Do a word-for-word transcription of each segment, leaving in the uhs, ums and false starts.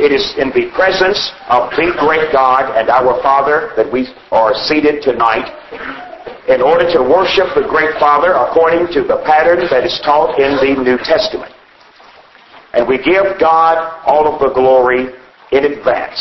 It is in the presence of the great God and our Father that we are seated tonight in order to worship the great Father according to the pattern that is taught in the New Testament. And we give God all of the glory in advance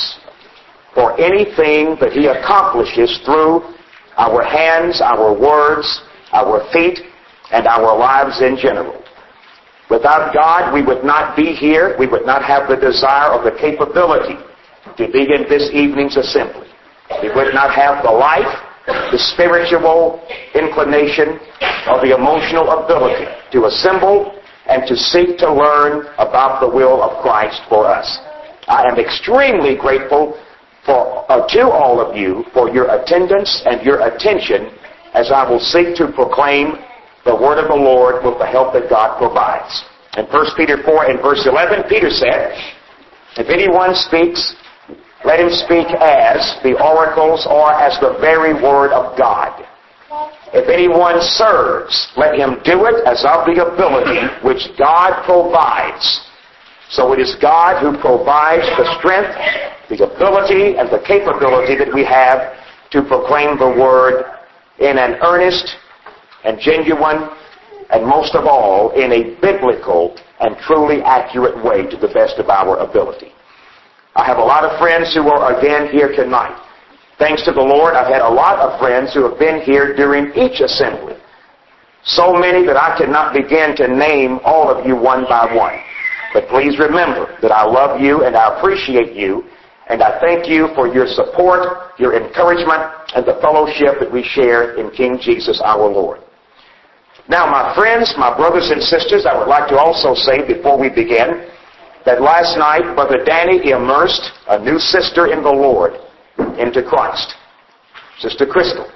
for anything that He accomplishes through our hands, our words, our feet, and our lives in general. Without God, we would not be here. We would not have the desire or the capability to be in this evening's assembly. We would not have the life, the spiritual inclination, or the emotional ability to assemble and to seek to learn about the will of Christ for us. I am extremely grateful for, uh, to all of you for your attendance and your attention as I will seek to proclaim the word of the Lord with the help that God provides. In First Peter four and verse eleven, Peter said, "If anyone speaks, let him speak as the oracles or as the very word of God. If anyone serves, let him do it as of the ability which God provides." So it is God who provides the strength, the ability, and the capability that we have to proclaim the word in an earnest and genuine, and most of all, in a biblical and truly accurate way to the best of our ability. I have a lot of friends who are again here tonight. Thanks to the Lord, I've had a lot of friends who have been here during each assembly. So many that I cannot begin to name all of you one by one. But please remember that I love you and I appreciate you, and I thank you for your support, your encouragement, and the fellowship that we share in King Jesus our Lord. Now, my friends, my brothers and sisters, I would like to also say before we begin that last night Brother Danny immersed a new sister in the Lord into Christ. Sister Crystal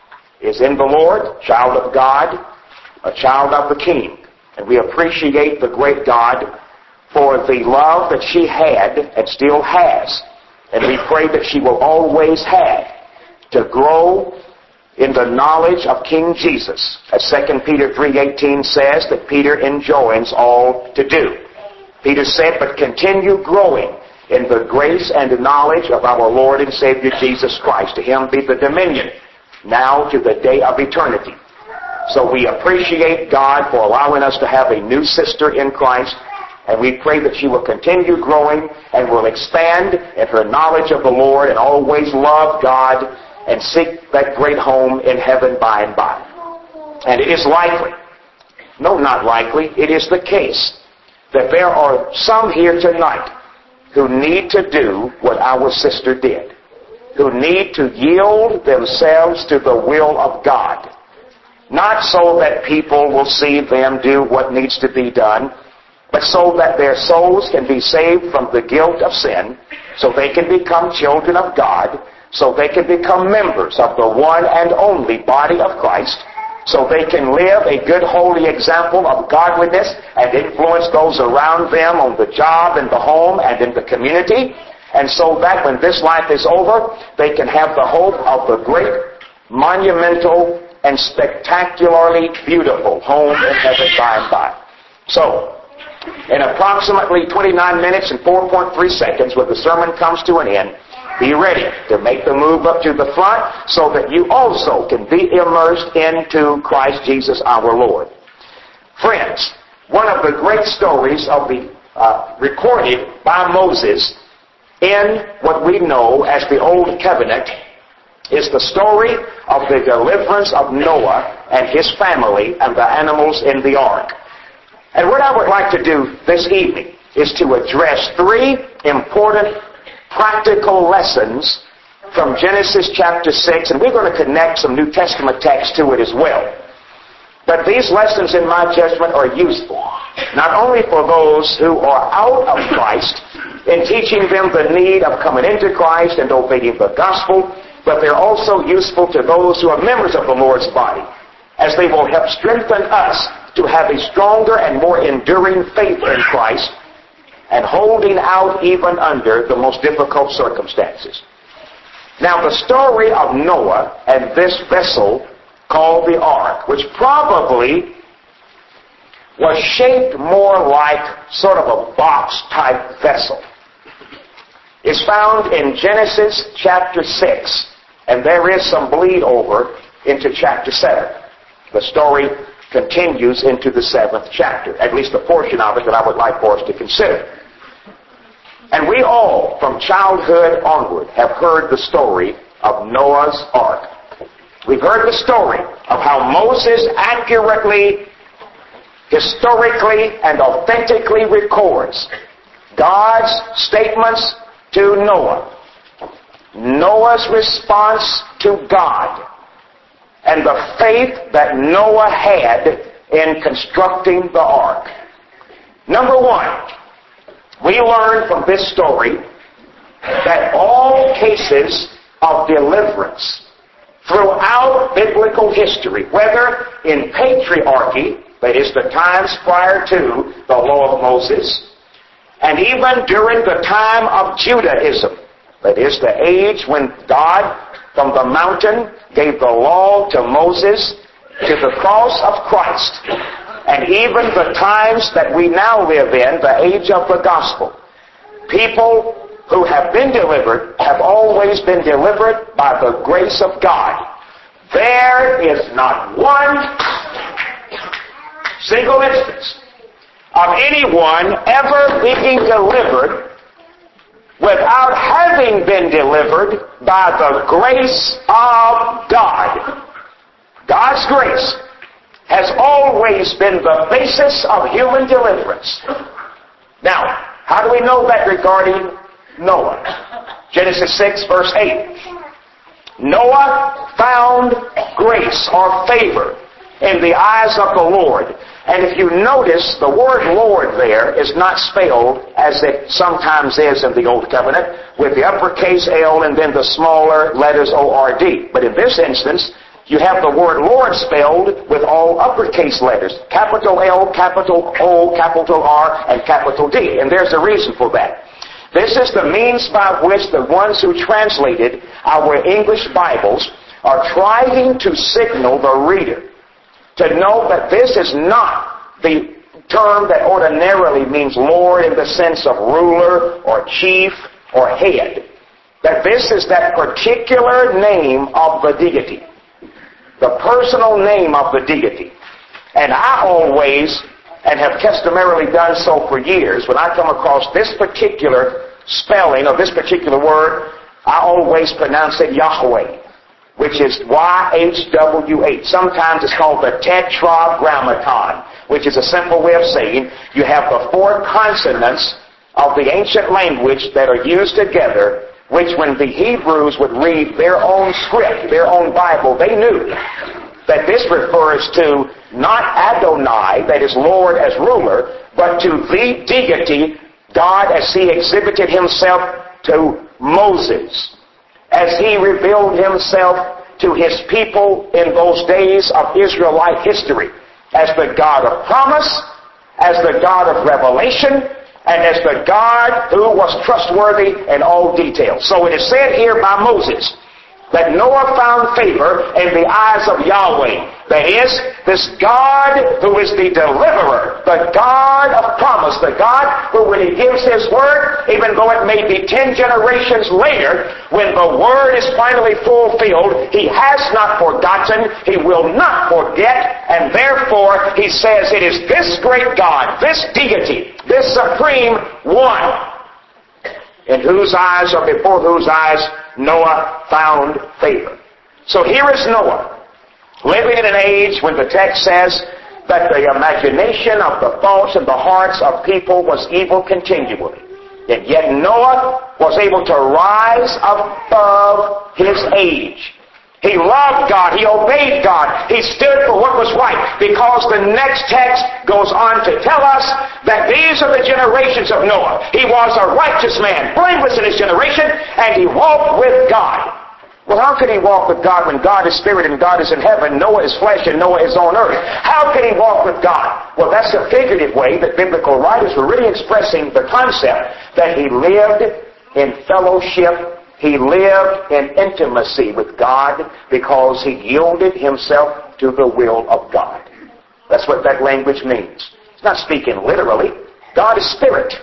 is in the Lord, child of God, a child of the King. And we appreciate the great God for the love that she had and still has. And we pray that she will always have to grow in the knowledge of King Jesus, as Second Peter three eighteen says that Peter enjoins all to do. Peter said, "But continue growing in the grace and knowledge of our Lord and Savior Jesus Christ. To Him be the dominion, now to the day of eternity." So we appreciate God for allowing us to have a new sister in Christ, and we pray that she will continue growing and will expand in her knowledge of the Lord and always love God and seek that great home in heaven by and by. And it is likely, no, not likely, it is the case that there are some here tonight who need to do what our sister did, who need to yield themselves to the will of God, not so that people will see them do what needs to be done, but so that their souls can be saved from the guilt of sin, so they can become children of God, so they can become members of the one and only body of Christ, so they can live a good, holy example of godliness and influence those around them on the job, in the home, and in the community, and so that when this life is over, they can have the hope of the great, monumental, and spectacularly beautiful home in heaven by and by. So, in approximately twenty-nine minutes and four point three seconds, when the sermon comes to an end, be ready to make the move up to the front so that you also can be immersed into Christ Jesus our Lord. Friends, one of the great stories of the uh, recorded by Moses in what we know as the Old Covenant is the story of the deliverance of Noah and his family and the animals in the ark. And what I would like to do this evening is to address three important practical lessons from Genesis chapter six, and we're going to connect some New Testament texts to it as well. But these lessons, in my judgment, are useful, not only for those who are out of Christ, in teaching them the need of coming into Christ and obeying the gospel, but they're also useful to those who are members of the Lord's body, as they will help strengthen us to have a stronger and more enduring faith in Christ and holding out even under the most difficult circumstances. Now, the story of Noah and this vessel called the ark, which probably was shaped more like sort of a box-type vessel. is found in Genesis chapter six. And there is some bleed over into chapter seven. The story continues into the seventh chapter, at least a portion of it that I would like for us to consider. And we all, from childhood onward, have heard the story of Noah's Ark. We've heard the story of how Moses accurately, historically, and authentically records God's statements to Noah, Noah's response to God, and the faith that Noah had in constructing the ark. Number one, we learn from this story that all cases of deliverance throughout biblical history, whether in patriarchy, that is the times prior to the law of Moses, and even during the time of Judaism, that is the age when God from the mountain gave the law to Moses, to the cross of Christ, and even the times that we now live in, the age of the gospel. People who have been delivered have always been delivered by the grace of God. There is not one single instance of anyone ever being delivered without having been delivered by the grace of God. God's grace has always been the basis of human deliverance. Now, how do we know that regarding Noah? Genesis six, verse eight. Noah found grace or favor in the eyes of the Lord. And if you notice, the word Lord there is not spelled as it sometimes is in the Old Covenant, with the uppercase L and then the smaller letters O R D. But in this instance, you have the word Lord spelled with all uppercase letters. Capital L, capital O, capital R, and capital D. And there's a reason for that. This is the means by which the ones who translated our English Bibles are trying to signal the reader to know that this is not the term that ordinarily means Lord in the sense of ruler or chief or head. That this is that particular name of the deity. The personal name of the deity. And I always, and have customarily done so for years, when I come across this particular spelling of this particular word, I always pronounce it Yahweh, which is Y H W H. Sometimes it's called the Tetragrammaton, which is a simple way of saying you have the four consonants of the ancient language that are used together, which when the Hebrews would read their own script, their own Bible, they knew that this refers to not Adonai, that is Lord as ruler, but to the deity, God as He exhibited Himself to Moses, as He revealed Himself to His people in those days of Israelite history, as the God of promise, as the God of revelation, and as the God who was trustworthy in all details. So it is said here by Moses that Noah found favor in the eyes of Yahweh. That is, this God who is the deliverer, the God of promise, the God who when He gives His word, even though it may be ten generations later, when the word is finally fulfilled, He has not forgotten, He will not forget, and therefore He says it is this great God, this deity, this supreme one, in whose eyes or before whose eyes Noah found favor. So here is Noah, living in an age when the text says that the imagination of the thoughts and the hearts of people was evil continually. And yet Noah was able to rise above his age. He loved God. He obeyed God. He stood for what was right, because the next text goes on to tell us that these are the generations of Noah. He was a righteous man, blameless in his generation, and he walked with God. Well, how could he walk with God when God is spirit and God is in heaven, Noah is flesh and Noah is on earth? How can he walk with God? Well, that's a figurative way that biblical writers were really expressing the concept that he lived in fellowship. He lived in intimacy with God because he yielded himself to the will of God. That's what that language means. It's not speaking literally. God is spirit.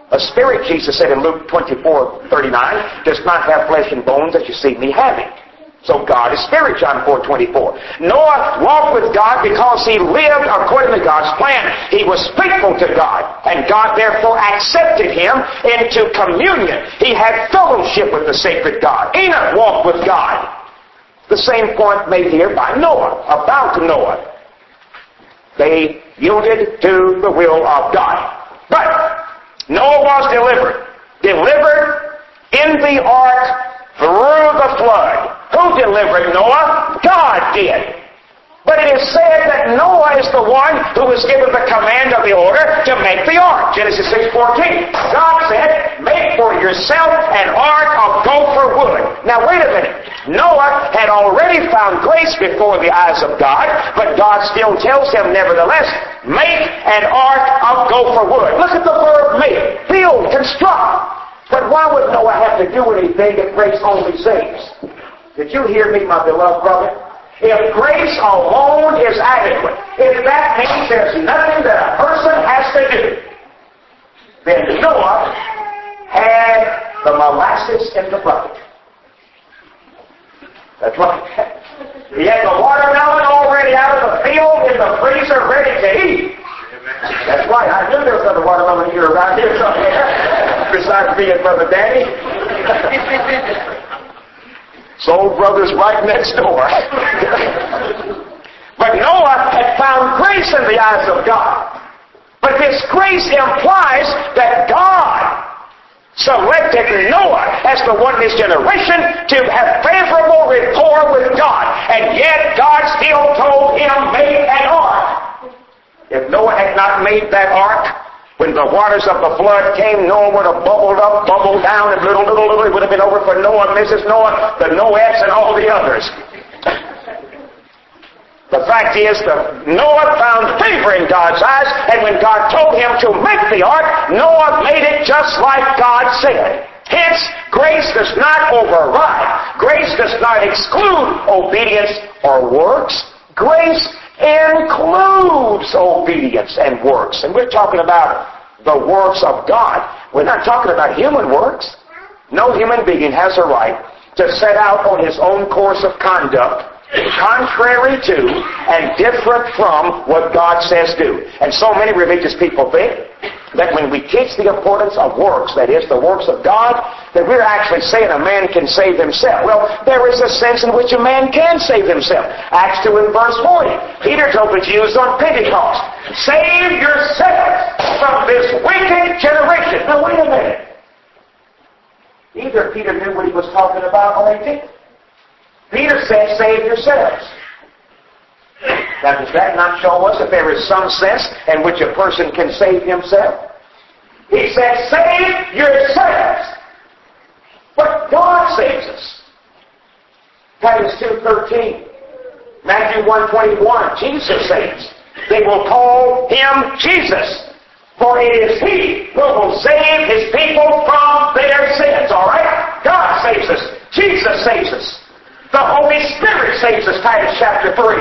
A spirit, Jesus said in Luke twenty-four thirty-nine, does not have flesh and bones as you see me having. So God is spirit, John four twenty-four. Noah walked with God because he lived according to God's plan. He was faithful to God, and God therefore accepted him into communion. He had fellowship with the sacred God. Enoch walked with God. The same point made here by Noah, about Noah. They yielded to the will of God. But Noah was delivered. Delivered in the ark through the flood. Who delivered Noah? God did. But it is said that Noah is the one who was given the command of the order to make the ark. Genesis six fourteen. God said, make for yourself an ark of gopher wood. Now wait a minute. Noah had already found grace before the eyes of God, but God still tells him, nevertheless, make an ark of gopher wood. Look at the verb make. Build, construct. But why would Noah have to do anything if grace only saves? Did you hear me, my beloved brother? If grace alone is adequate, if that means there's nothing that a person has to do, then Noah had the molasses in the bucket. That's right. He had the watermelon already out of the field in the freezer ready to eat. That's right. I knew there was another watermelon here around here somewhere, besides me and Brother Danny. Soul brothers right next door. But Noah had found grace in the eyes of God. But this grace implies that God selected Noah as the one in his generation to have favorable rapport with God. And yet God still told him, make an ark. If Noah had not made that ark, when the waters of the flood came, Noah would have bubbled up, bubbled down, and little, little, little, it would have been over for Noah, Missus Noah, the Noettes, and all the others. The fact is that Noah found favor in God's eyes, and when God told him to make the ark, Noah made it just like God said. Hence, grace does not override. Grace does not exclude obedience or works. Grace includes obedience and works. And we're talking about the works of God. We're not talking about human works. No human being has a right to set out on his own course of conduct contrary to and different from what God says do. And so many religious people think that when we teach the importance of works, that is, the works of God, that we're actually saying a man can save himself. Well, there is a sense in which a man can save himself. Acts two and verse forty. Peter told the Jews on Pentecost, save yourselves from this wicked generation. Now wait a minute. Either Peter knew what he was talking about or he didn't. Peter said, save yourselves. Now, does that not show us that there is some sense in which a person can save himself? He said, save yourselves. But God saves us. Titus two thirteen. Matthew one twenty-one. Jesus saves. They will call him Jesus, for it is he who will save his people from their sins. All right? God saves us. Jesus saves us. The Holy Spirit saves us, Titus chapter three.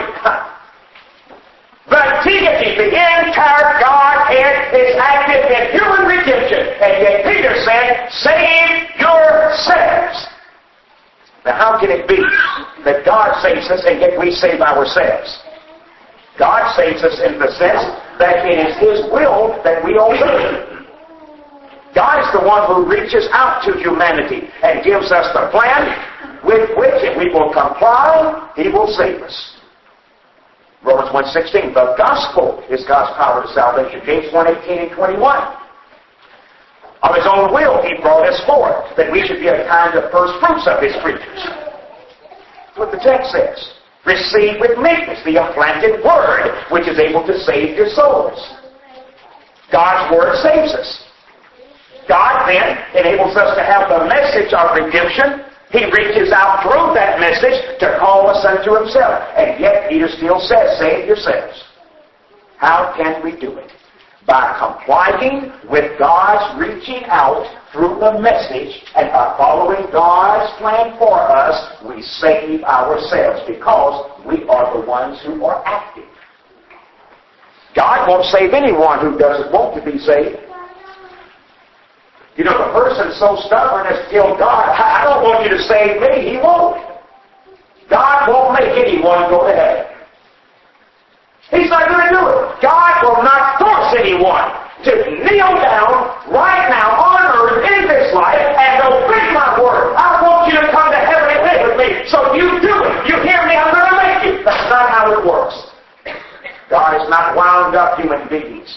The deity, the entire Godhead, is active in human redemption. And yet Peter said, save yourselves. Now how can it be that God saves us and yet we save ourselves? God saves us in the sense that it is his will that we obey. God is the one who reaches out to humanity and gives us the plan with which, if we will comply, he will save us. Romans one sixteen, the gospel is God's power to salvation. James one eighteen and twenty-one. Of his own will he brought us forth, that we should be a kind of first fruits of his creatures. That's what the text says. Receive with meekness the implanted word, which is able to save your souls. God's word saves us. God then enables us to have the message of redemption. He reaches out through that message to call us unto himself. And yet Peter still says, save yourselves. How can we do it? By complying with God's reaching out through the message, and by following God's plan for us, we save ourselves because we are the ones who are active. God won't save anyone who doesn't want to be saved. You know, the person's so stubborn as to kill God. I don't want you to save me. He won't. God won't make anyone go to heaven. He's not going to do it. God will not force anyone to kneel down right now on earth in this life and obey my word. I want you to come to heaven and live with me. So you do it. You hear me? I'm going to make you. That's not how it works. God has not wound up human beings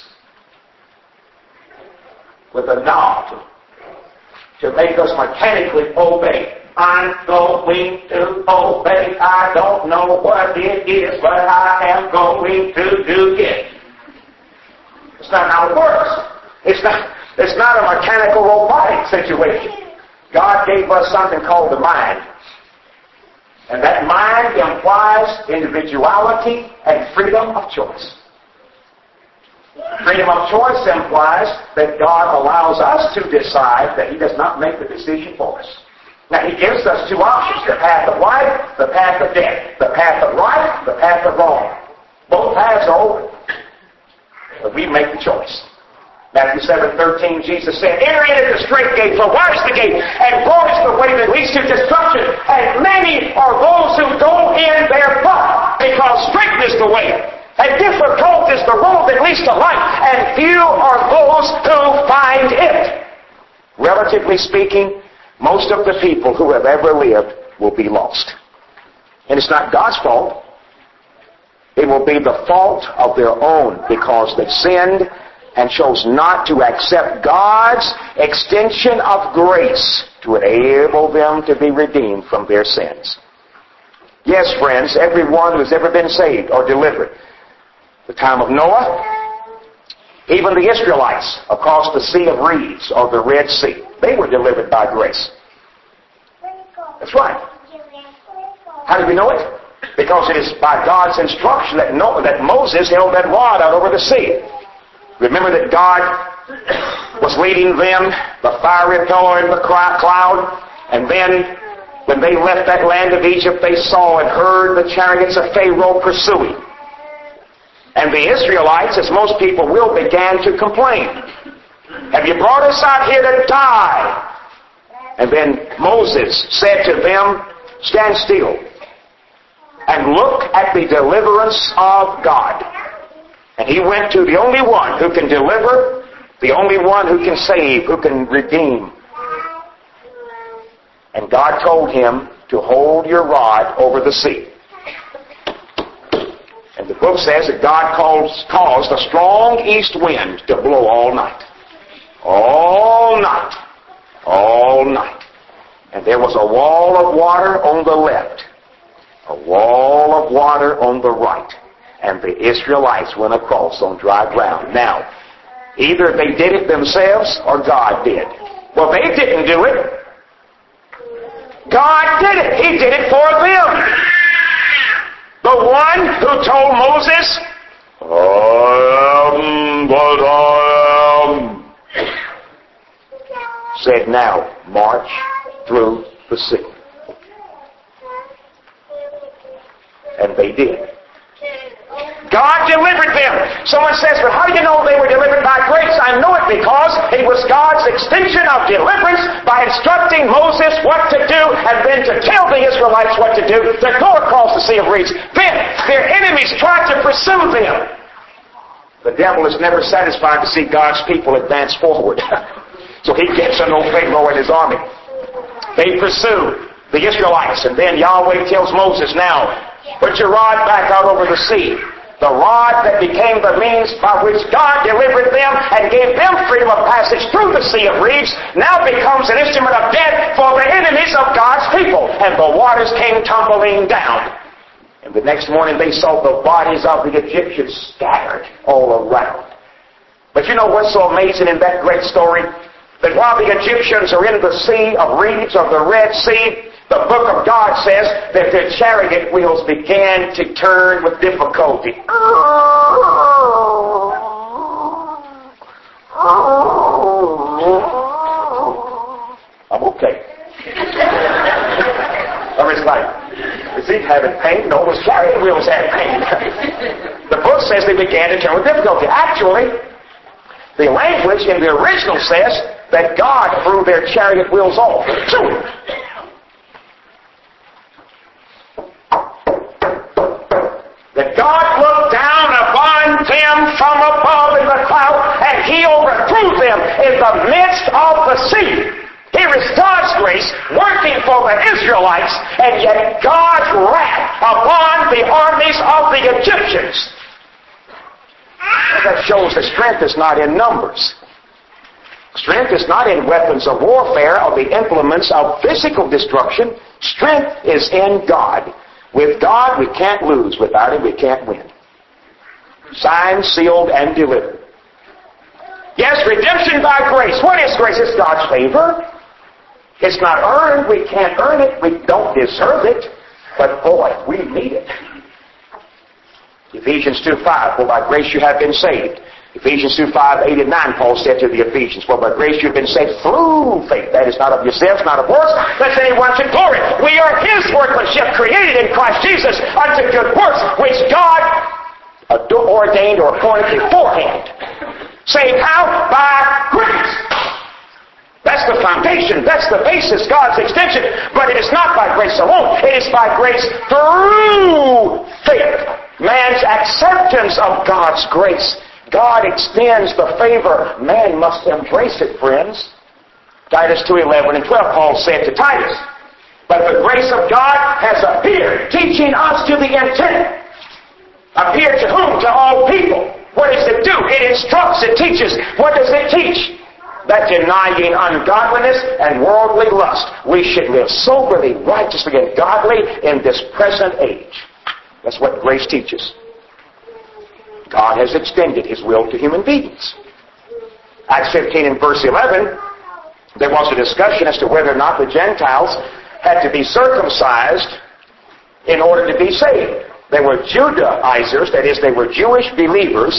with a knob to make us mechanically obey. I'm going to obey. I don't know what it is, but I am going to do it. It's not how it works. It's not, it's not a mechanical robotic situation. God gave us something called the mind. And that mind implies individuality and freedom of choice. Freedom of choice implies that God allows us to decide, that He does not make the decision for us. Now, He gives us two options, the path of life, the path of death, the path of right, the path of wrong. Both paths are open, but we make the choice. Matthew seven thirteen, Jesus said, enter into the straight gate, for wide is the gate, and broad is the way that leads to destruction, and many are those who go in thereby, because straight is the way, and difficult is the road that leads to life, and few are those who find it. Relatively speaking, most of the people who have ever lived will be lost. And it's not God's fault. It will be the fault of their own, because they sinned and chose not to accept God's extension of grace to enable them to be redeemed from their sins. Yes, friends, everyone who's ever been saved or delivered, the time of Noah, even the Israelites across the Sea of Reeds or the Red Sea, they were delivered by grace. That's right. How do we know it? Because it is by God's instruction that Noah, that Moses held that rod out over the sea. Remember that God was leading them, the fiery pillar and the cloud, and then when they left that land of Egypt, they saw and heard the chariots of Pharaoh pursuing. And the Israelites, as most people will, began to complain. Have you brought us out here to die? And then Moses said to them, stand still and look at the deliverance of God. And he went to the only one who can deliver, the only one who can save, who can redeem. And God told him to hold your rod over the sea. And the book says that God calls, caused a strong east wind to blow all night. All night. All night. And there was a wall of water on the left. A wall of water on the right. And the Israelites went across on dry ground. Now, either they did it themselves or God did. Well, they didn't do it. God did it. He did it for them. The one who told Moses, I am what I am, said, now march through the sea. And they did. God delivered them. Someone says, but how do you know they were delivered by grace? I know it because it was God's extension of deliverance by instructing Moses what to do and then to tell the Israelites what to do to go across the Sea of Reeds. Then their enemies tried to pursue them. The devil is never satisfied to see God's people advance forward. So he gets an old Pharaoh and his army. They pursue the Israelites, and then Yahweh tells Moses, now, put your rod back out over the sea. The rod that became the means by which God delivered them and gave them freedom of passage through the Sea of Reeds now becomes an instrument of death for the enemies of God's people. And the waters came tumbling down. And the next morning they saw the bodies of the Egyptians scattered all around. But you know what's so amazing in that great story? That while the Egyptians are in the Sea of Reeds or the Red Sea, the book of God says that their chariot wheels began to turn with difficulty. I'm okay. I mean, it's like, is he having pain? No, his chariot wheels had pain. The book says they began to turn with difficulty. Actually, the language in the original says that God threw their chariot wheels off. That God looked down upon them from above in the cloud, and He overthrew them in the midst of the sea. Here is God's grace working for the Israelites, and yet God's wrath upon the armies of the Egyptians. That shows that strength is not in numbers. Strength is not in weapons of warfare or the implements of physical destruction. Strength is in God. With God, we can't lose. Without Him, we can't win. Signed, sealed, and delivered. Yes, redemption by grace. What is grace? It's God's favor. It's not earned. We can't earn it. We don't deserve it. But boy, we need it. Ephesians two five, for by grace you have been saved. Ephesians two five, eight and nine, Paul said to the Ephesians, for by grace you have been saved through faith. That is not of yourselves, not of works, lest anyone should glory. We are His workmanship, created in Christ Jesus unto good works, which God ordained or appointed beforehand. Saved how? By grace. That's the foundation. That's the basis, God's extension. But it is not by grace alone. It is by grace through faith. Man's acceptance of God's grace. God extends the favor. Man must embrace it, friends. Titus two eleven and twelve, Paul said to Titus, but the grace of God has appeared, teaching us to the intent. Appeared to whom? To all people. What does it do? It instructs, it teaches. What does it teach? That denying ungodliness and worldly lust, we should live soberly, righteously, and godly in this present age. That's what grace teaches. God has extended His will to human beings. Acts fifteen and verse eleven, there was a discussion as to whether or not the Gentiles had to be circumcised in order to be saved. They were Judaizers, that is, they were Jewish believers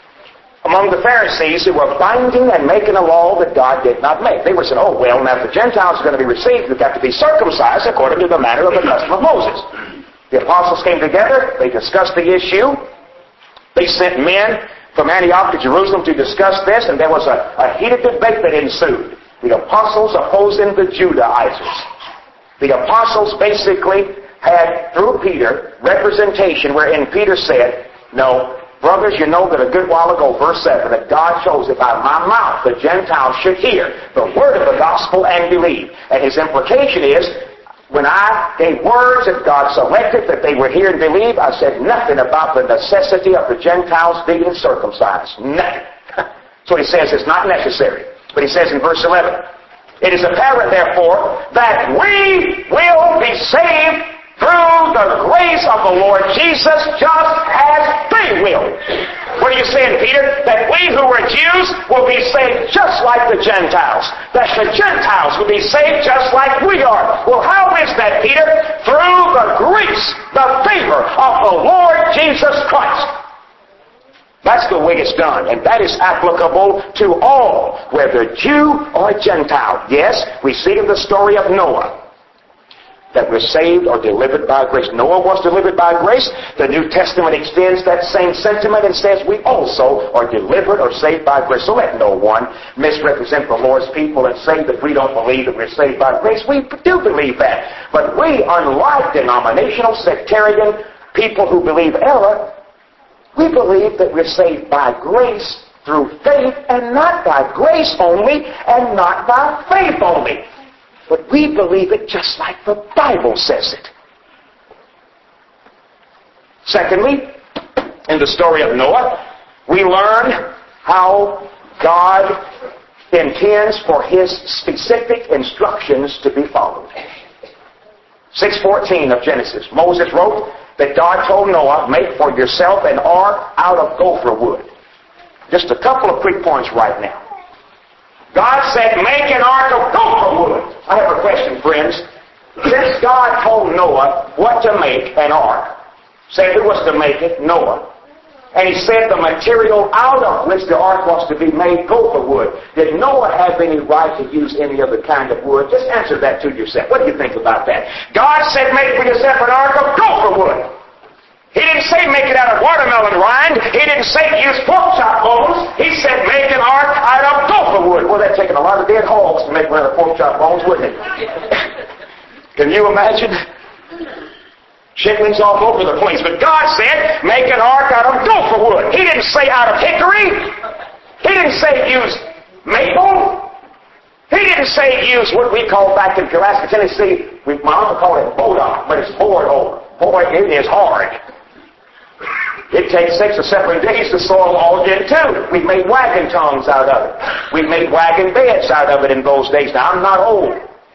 among the Pharisees who were binding and making a law that God did not make. They were saying, oh, well, now if the Gentiles are going to be received, we've got to be circumcised according to the manner of the custom of Moses. The apostles came together, they discussed the issue. They sent men from Antioch to Jerusalem to discuss this, and there was a, a heated debate that ensued. The apostles opposing the Judaizers. The apostles basically had, through Peter, representation wherein Peter said, no, brothers, you know that a good while ago, verse seven, that God chose that by my mouth the Gentiles should hear the word of the gospel and believe. And his implication is, when I gave words that God selected that they would hear and believe, I said nothing about the necessity of the Gentiles being circumcised. Nothing. So he says it's not necessary. But he says in verse eleven, it is apparent, therefore, that we will be saved through the grace of the Lord Jesus, just as they will. What are you saying, Peter? That we who are Jews will be saved just like the Gentiles. That the Gentiles will be saved just like we are. Well, how is that, Peter? Through the grace, the favor of the Lord Jesus Christ. That's the way it's done, and that is applicable to all, whether Jew or Gentile. Yes, we see in the story of Noah that we're saved or delivered by grace. Noah was delivered by grace. The New Testament extends that same sentiment and says we also are delivered or saved by grace. So let no one misrepresent the Lord's people and say that we don't believe that we're saved by grace. We do believe that. But we, unlike denominational, sectarian people who believe error, we believe that we're saved by grace through faith, and not by grace only, and not by faith only. But we believe it just like the Bible says it. Secondly, in the story of Noah, we learn how God intends for His specific instructions to be followed. six fourteen of Genesis, Moses wrote that God told Noah, make for yourself an ark out of gopher wood. Just a couple of quick points right now. God said, make an ark of gopher wood. I have a question, friends. Since God told Noah what to make an ark, say who was to make it? Noah. And He said the material out of which the ark was to be made, gopher wood. Did Noah have any right to use any other kind of wood? Just answer that to yourself. What do you think about that? God said, make for yourself an ark of gopher wood. He didn't say make it out of watermelon rind. He didn't say use pork chop bones. He said make an ark out of gopher wood. Well, that'd taken a lot of dead hogs to make one of the pork chop bones, wouldn't it? Can you imagine? Chicklings all over the place. But God said make an ark out of gopher wood. He didn't say out of hickory. He didn't say use maple. He didn't say use what we call back in Alaska, Tennessee, we, my uncle called it bodock, but it's board oak. Boy, it is hard. It takes six or seven days to soil all in two. We made wagon tongues out of it. We made wagon beds out of it in those days. Now, I'm not old.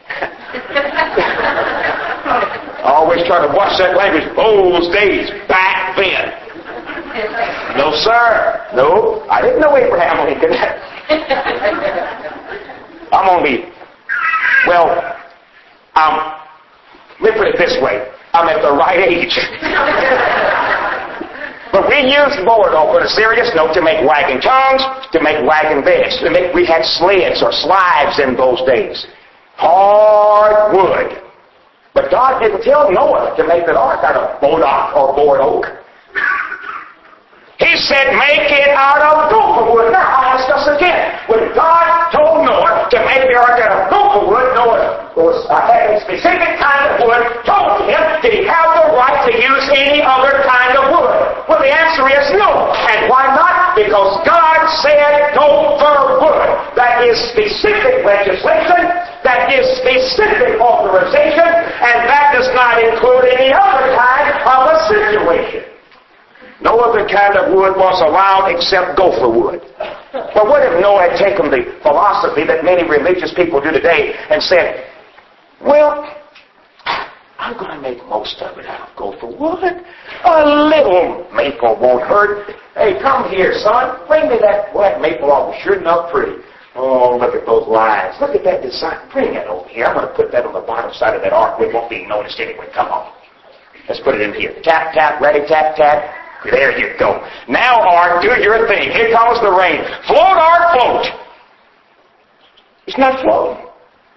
I always try to watch that language. Those days, back then. No, sir. No, I didn't know Abraham Lincoln. I'm only, well, um, let me put it this way. I'm at the right age. But we used board oak on a serious note to make wagon tongues, to make wagon beds. To make, we had sleds or slides in those days. Hard wood. But God didn't tell Noah to make an ark out of bodock or board oak. He said, make it out of gopher wood. Now, I'll ask us again. When God told Noah to make the ark out of gopher wood, Noah was uh, had a specific kind of wood, told him, did he have the right to use any other kind of wood? Well, the answer is no. And why not? Because God said gopher wood. That is specific legislation. That is specific authorization. And that does not include any other kind of a situation. No other kind of wood was allowed except gopher wood. But what if Noah had taken the philosophy that many religious people do today and said, well, I'm going to make most of it out of gopher wood. A little maple won't hurt. Hey, come here, son. Bring me that black maple off. Sure enough pretty. Oh, look at those lines. Look at that design. Bring it over here. I'm going to put that on the bottom side of that ark. It won't be noticed anyway. Come on. Let's put it in here. Tap, tap, ready, tap, tap. There you go. Now, ark, do your thing. Here comes the rain. Float, ark, float. It's not floating.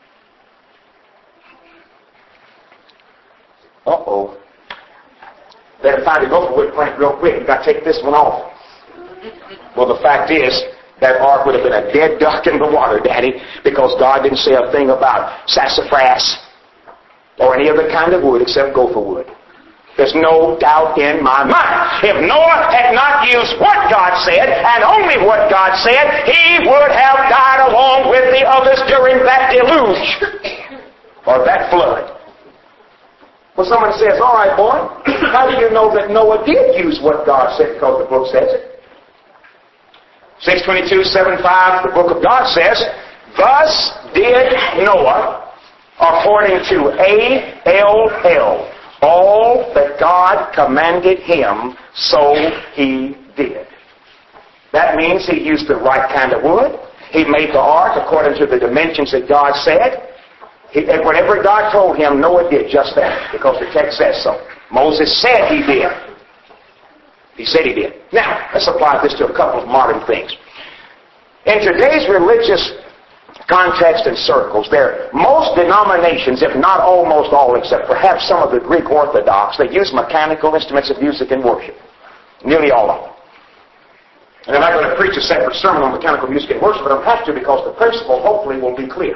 Uh-oh. Better find a gopher wood plank real quick. You've got to take this one off. Well, the fact is, that ark would have been a dead duck in the water, Daddy, because God didn't say a thing about sassafras or any other kind of wood except gopher wood. There's no doubt in my mind. If Noah had not used what God said, and only what God said, he would have died along with the others during that deluge, or that flood. Well, someone says, all right, boy, how do you know that Noah did use what God said? Because the book says it. six twenty-two, seven five, the book of God says, thus did Noah, according to A L L, all that God commanded him, so he did. That means he used the right kind of wood. He made the ark according to the dimensions that God said. He, and whatever God told him, Noah did just that, because the text says so. Moses said he did. He said he did. Now, let's apply this to a couple of modern things. In today's religious context and circles, there, most denominations, if not almost all, except perhaps some of the Greek Orthodox, they use mechanical instruments of music in worship. Nearly all of them. And I'm not going to preach a separate sermon on mechanical music in worship, but I have to because the principle hopefully will be clear.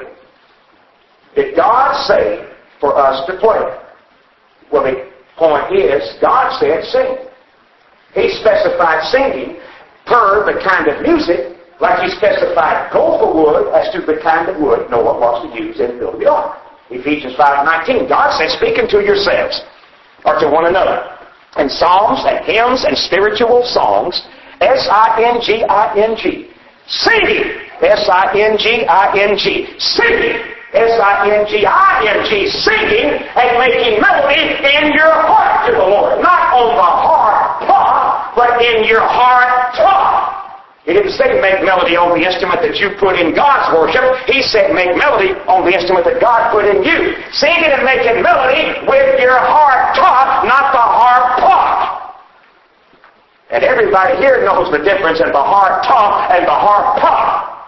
Did God say for us to play? Well, the point is, God said sing. He specified singing per the kind of music, like he specified gopher wood as to the kind of wood Noah was to use in building the ark. Ephesians five nineteen, God said, speaking to yourselves, or to one another, in psalms and hymns and spiritual songs, S I N G I N G, singing, S I N G I N G, singing, S I N G I N G, singing and making melody in your heart to the Lord. Not on the heart pop, but in your heart top. He didn't say make melody on the instrument that you put in God's worship. He said make melody on the instrument that God put in you. Singing and making melody with your heart top, not the heart pop. And everybody here knows the difference in the heart top and the heart pop.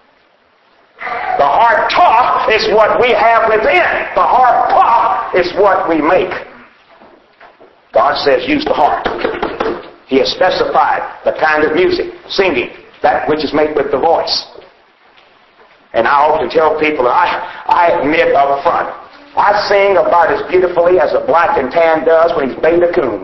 The heart talk is what we have within. The heart pop is what we make. God says use the heart. He has specified the kind of music, singing, that which is made with the voice. And I often tell people, I, I admit up front, I sing about as beautifully as a black and tan does when he's bait a coon.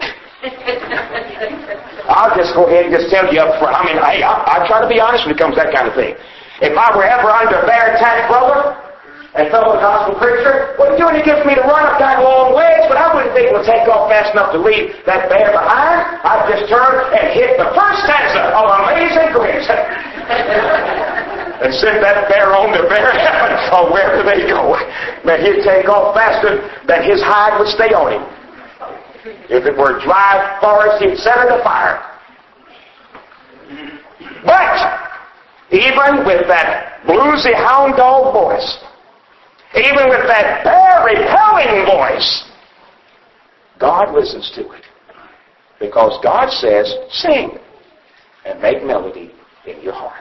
I'll just go ahead and just tell you up front. I mean, hey, I, I try to be honest when it comes to that kind of thing. If I were ever under bear attack, brother, and fellow gospel preacher, what are you doing? He gives me to run. I've got long legs, but I wouldn't be able to take off fast enough to leave that bear behind. I'd just turn and hit the first stanza of Amazing Grace. And send that bear on to bear heaven or wherever they go. That he'd take off faster than his hide would stay on him. If it were dry forest, he'd set it afire. But even with that bluesy hound dog voice, even with that bear repelling voice, God listens to it. Because God says, sing and make melody in your heart.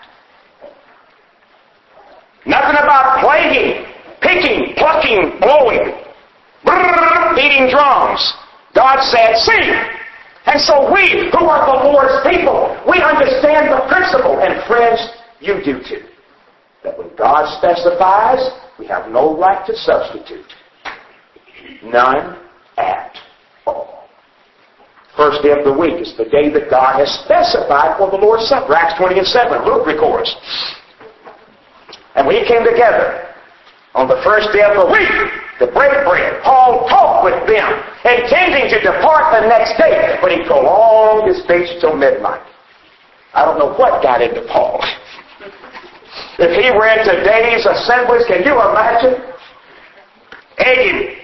Nothing about plaguing, picking, plucking, blowing, brrr, beating drums. God said, sing. And so we, who are the Lord's people, we understand the principle. And friends, you do too. That when God specifies, we have no right to substitute. None at all. First day of the week is the day that God has specified for the Lord's Supper. Acts twenty and seven, Luke records. And we came together on the first day of the week to break bread. Paul talked with them, intending to depart the next day, but he prolonged his speech till midnight. I don't know what got into Paul. If he were in today's assemblies, can you imagine? Egging.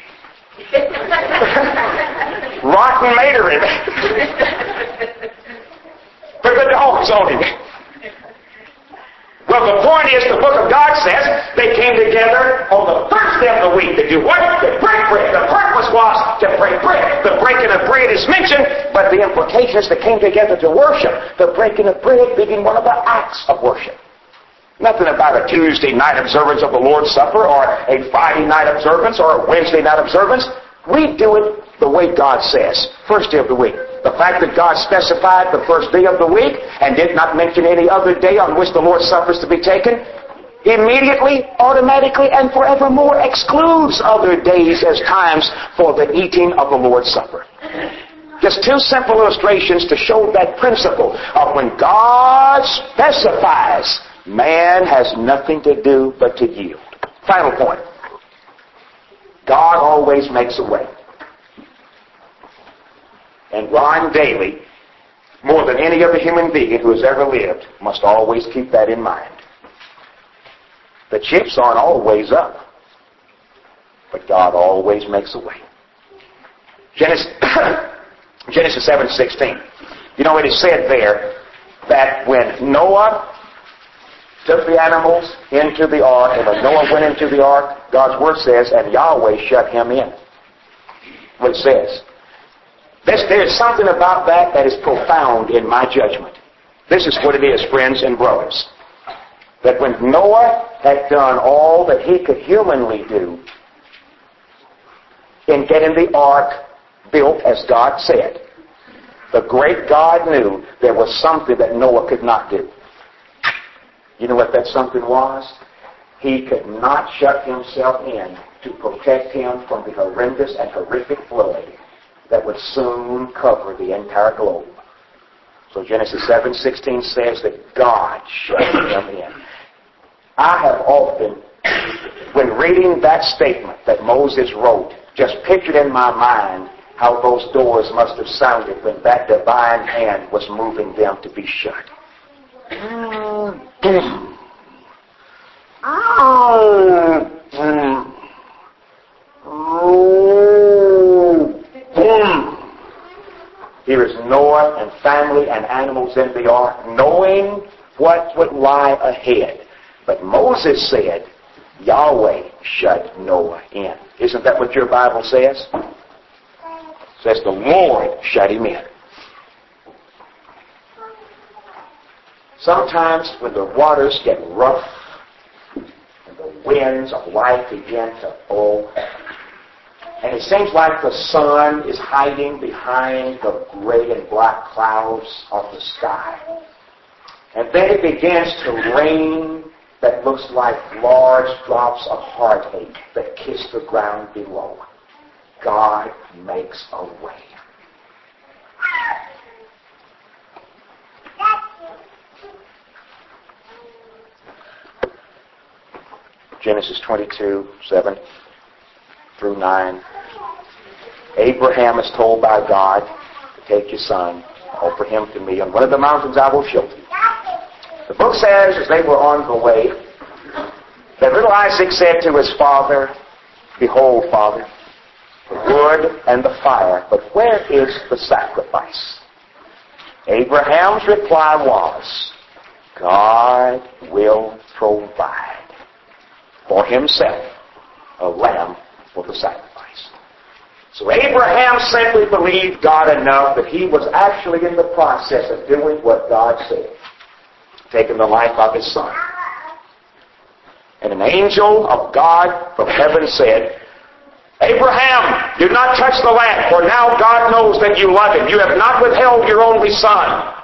Rotten matering. Put the dogs on him. Well, the point is, the book of God says they came together on the first day of the week to do what? To break bread. The purpose was to break bread. The breaking of bread is mentioned, but the implication is they came together to worship. The breaking of bread being one of the acts of worship. Nothing about a Tuesday night observance of the Lord's Supper or a Friday night observance or a Wednesday night observance. We do it the way God says. First day of the week. The fact that God specified the first day of the week and did not mention any other day on which the Lord's Supper is to be taken, immediately, automatically, and forevermore excludes other days as times for the eating of the Lord's Supper. Just two simple illustrations to show that principle of when God specifies, man has nothing to do but to yield. Final point. God always makes a way. And Ron Daly, more than any other human being who has ever lived, must always keep that in mind. The chips aren't always up, but God always makes a way. Genesis, Genesis seven sixteen. You know, it is said there that when Noah took the animals into the ark, and when Noah went into the ark, God's Word says, and Yahweh shut him in. What it says. This, there is something about that that is profound in my judgment. This is what it is, friends and brothers. That when Noah had done all that he could humanly do in getting the ark built as God said, the great God knew there was something that Noah could not do. You know what that something was? He could not shut himself in to protect him from the horrendous and horrific flood that would soon cover the entire globe. So Genesis seven sixteen says that God shut him in. I have often, when reading that statement that Moses wrote, just pictured in my mind how those doors must have sounded when that divine hand was moving them to be shut. Here is Noah and family and animals in the ark, knowing what would lie ahead. But Moses said, Yahweh shut Noah in. Isn't that what your Bible says? It says the Lord shut him in. Sometimes when the waters get rough and the winds of life begin to blow, and it seems like the sun is hiding behind the gray and black clouds of the sky. And then it begins to rain that looks like large drops of heartache that kiss the ground below. God makes a way. Genesis twenty-two, seven through nine. Abraham is told by God to take your son, offer him to me. On one of the mountains I will show you. The book says, as they were on the way, that little Isaac said to his father, behold, Father, the wood and the fire, but where is the sacrifice? Abraham's reply was, God will provide for himself a lamb for the sacrifice. So Abraham simply believed God enough that he was actually in the process of doing what God said, taking the life of his son. And an angel of God from heaven said, Abraham, do not touch the lamb, for now God knows that you love him. You have not withheld your only son.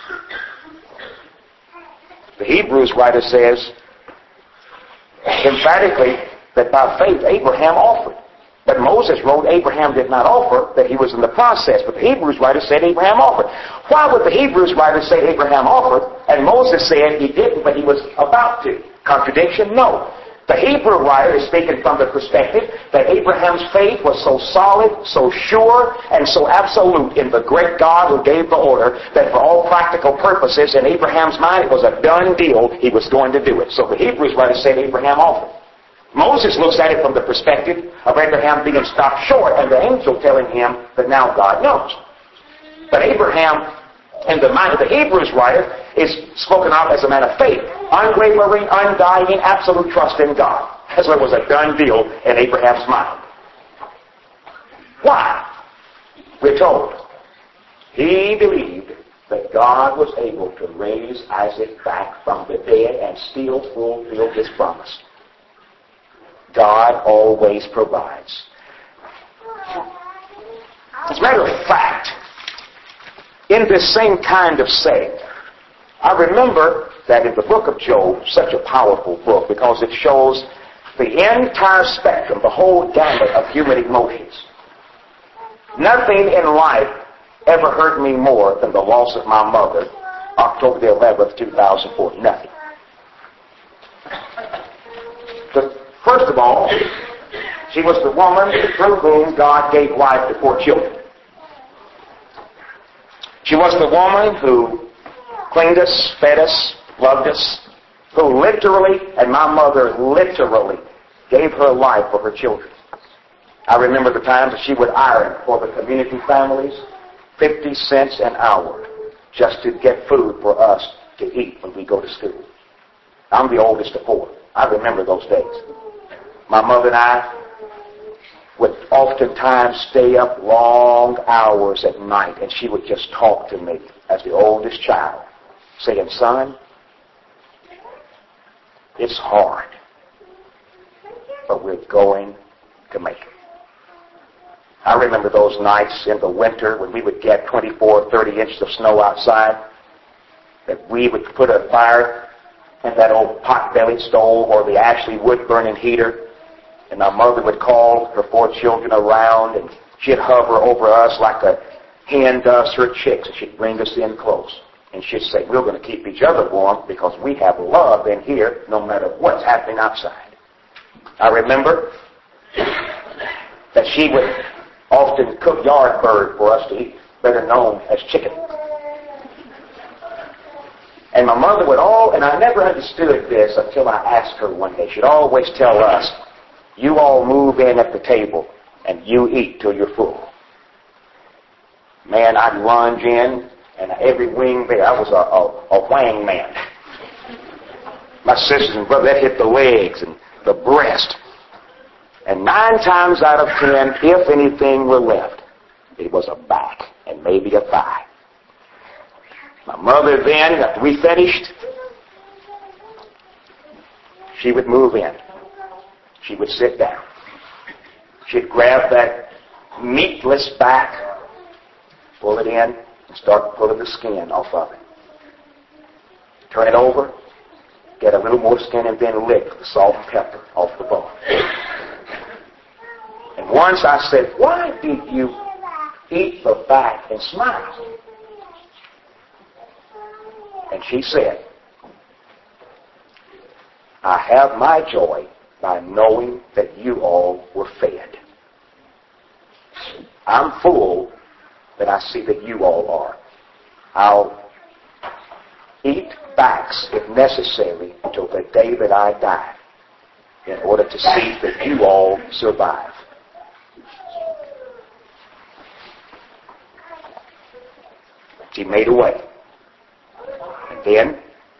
The Hebrews writer says emphatically that by faith Abraham offered. But Moses wrote Abraham did not offer, that he was in the process. But the Hebrews writer said Abraham offered. Why would the Hebrews writer say Abraham offered, and Moses said he didn't, but he was about to? Contradiction? No. The Hebrew writer is speaking from the perspective that Abraham's faith was so solid, so sure, and so absolute in the great God who gave the order that for all practical purposes in Abraham's mind it was a done deal, he was going to do it. So the Hebrews writer said Abraham offered. Moses looks at it from the perspective of Abraham being stopped short and the angel telling him that now God knows. But Abraham, in the mind of the Hebrews writer, is spoken of as a man of faith, unwavering, undying, absolute trust in God. As though it was a done deal in Abraham's mind. Why? We're told he believed that God was able to raise Isaac back from the dead and still fulfill his promise. God always provides. As a matter of fact, in this same kind of setting, I remember that in the book of Job, such a powerful book because it shows the entire spectrum, the whole gamut of human emotions. Nothing in life ever hurt me more than the loss of my mother, October the eleventh, two thousand four. Nothing. The First of all, she was the woman through whom God gave life to four children. She was the woman who cleaned us, fed us, loved us, who literally, and my mother literally, gave her life for her children. I remember the times that she would iron for the community families fifty cents an hour just to get food for us to eat when we go to school. I'm the oldest of four. I remember those days. My mother and I would oftentimes stay up long hours at night, and she would just talk to me as the oldest child, saying, son, it's hard, but we're going to make it. I remember those nights in the winter when we would get twenty-four, thirty inches of snow outside, that we would put a fire in that old pot-bellied stove or the Ashley wood-burning heater. And my mother would call her four children around, and she'd hover over us like a hen does her chicks, and she'd bring us in close. And she'd say, we're going to keep each other warm because we have love in here no matter what's happening outside. I remember that she would often cook yard bird for us to eat, better known as chicken. And my mother would all, and I never understood this until I asked her one day. She'd always tell us, you all move in at the table, and you eat till you're full. Man, I'd lunge in, and every wing there, I was a, a, a wang man. My sisters and brothers, that hit the legs and the breast. And nine times out of ten, if anything were left, it was a back and maybe a thigh. My mother then, after we finished, she would move in. She would sit down. She'd grab that meatless back, pull it in and start pulling the skin off of it. Turn it over, get a little more skin, and then lick the salt and pepper off the bone. And once I said, why did you eat the back and smile? And she said, I have my joy by knowing that you all were fed. I'm full, but I see that you all are. I'll eat backs, if necessary, until the day that I die, in order to see that you all survive. She made away. And then,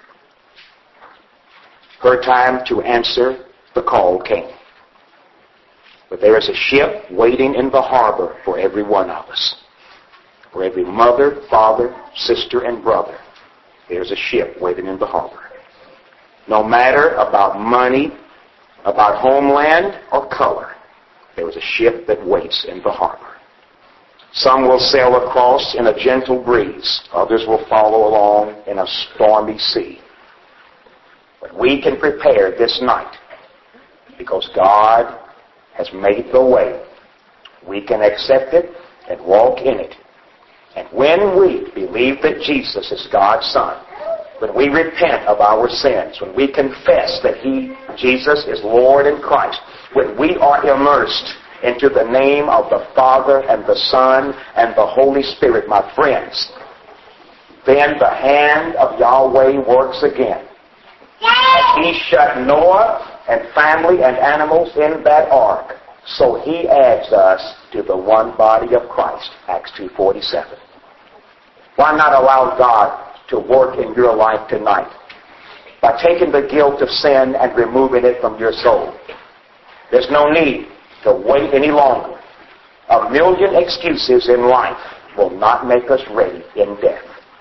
her time to answer the call came. But there is a ship waiting in the harbor for every one of us. For every mother, father, sister, and brother, there's a ship waiting in the harbor. No matter about money, about homeland, or color, there is a ship that waits in the harbor. Some will sail across in a gentle breeze. Others will follow along in a stormy sea. But we can prepare this night because God has made the way. We can accept it and walk in it. And when we believe that Jesus is God's Son, when we repent of our sins, when we confess that He, Jesus, is Lord and Christ, when we are immersed into the name of the Father and the Son and the Holy Spirit, my friends, then the hand of Yahweh works again. And He shut Noah and family and animals in that ark, so He adds us to the one body of Christ, Acts two forty-seven. Why not allow God to work in your life tonight by taking the guilt of sin and removing it from your soul? There's no need to wait any longer. A million excuses in life will not make us ready in death.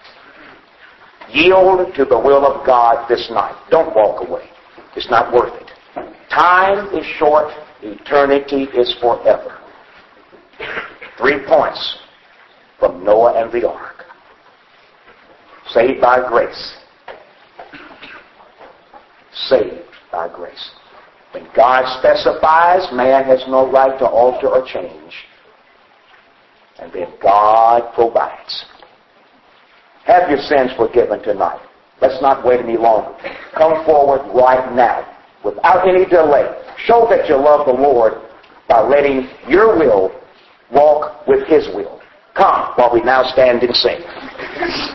Yield to the will of God this night. Don't walk away. It's not worth it. Time is short. Eternity is forever. Three points from Noah and the ark. Saved by grace. Saved by grace. When God specifies, man has no right to alter or change. And then God provides. Have your sins forgiven tonight. Let's not wait any longer. Come forward right now, without any delay. Show that you love the Lord by letting your will walk with His will. Come while we now stand and sing.